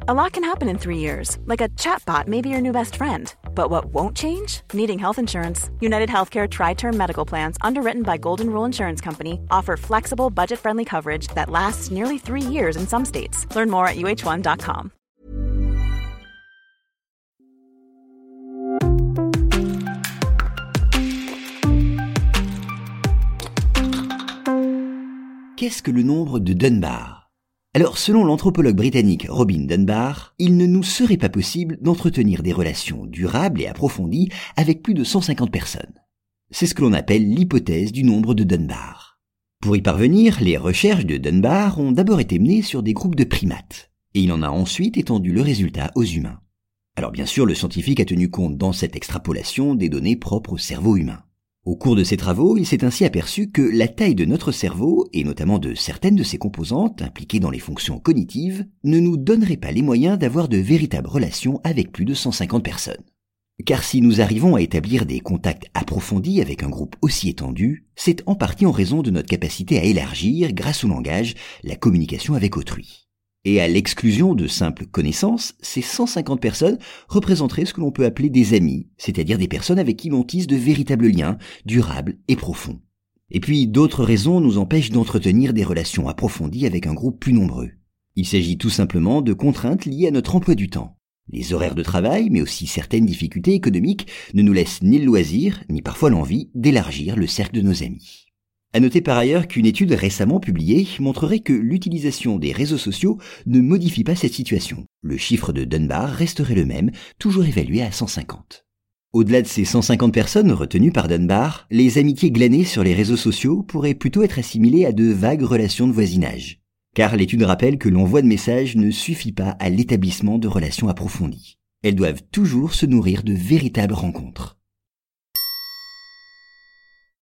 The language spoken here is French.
A lot can happen in 3 years, like a chatbot may be your new best friend. But what won't change? Needing health insurance. United Healthcare Tri-Term Medical Plans, underwritten by Golden Rule Insurance Company, offer flexible, budget-friendly coverage that lasts nearly 3 years in some states. Learn more at uh1.com. Qu'est-ce que le nombre de Dunbar ? Alors, selon l'anthropologue britannique Robin Dunbar, il ne nous serait pas possible d'entretenir des relations durables et approfondies avec plus de 150 personnes. C'est ce que l'on appelle l'hypothèse du nombre de Dunbar. Pour y parvenir, les recherches de Dunbar ont d'abord été menées sur des groupes de primates, et il en a ensuite étendu le résultat aux humains. Alors bien sûr, le scientifique a tenu compte dans cette extrapolation des données propres au cerveau humain. Au cours de ses travaux, il s'est ainsi aperçu que la taille de notre cerveau, et notamment de certaines de ses composantes impliquées dans les fonctions cognitives, ne nous donnerait pas les moyens d'avoir de véritables relations avec plus de 150 personnes. Car si nous arrivons à établir des contacts approfondis avec un groupe aussi étendu, c'est en partie en raison de notre capacité à élargir, grâce au langage, la communication avec autrui. Et à l'exclusion de simples connaissances, ces 150 personnes représenteraient ce que l'on peut appeler des amis, c'est-à-dire des personnes avec qui l'on tisse de véritables liens, durables et profonds. Et puis d'autres raisons nous empêchent d'entretenir des relations approfondies avec un groupe plus nombreux. Il s'agit tout simplement de contraintes liées à notre emploi du temps. Les horaires de travail, mais aussi certaines difficultés économiques, ne nous laissent ni le loisir, ni parfois l'envie d'élargir le cercle de nos amis. À noter par ailleurs qu'une étude récemment publiée montrerait que l'utilisation des réseaux sociaux ne modifie pas cette situation. Le chiffre de Dunbar resterait le même, toujours évalué à 150. Au-delà de ces 150 personnes retenues par Dunbar, les amitiés glanées sur les réseaux sociaux pourraient plutôt être assimilées à de vagues relations de voisinage. Car l'étude rappelle que l'envoi de messages ne suffit pas à l'établissement de relations approfondies. Elles doivent toujours se nourrir de véritables rencontres.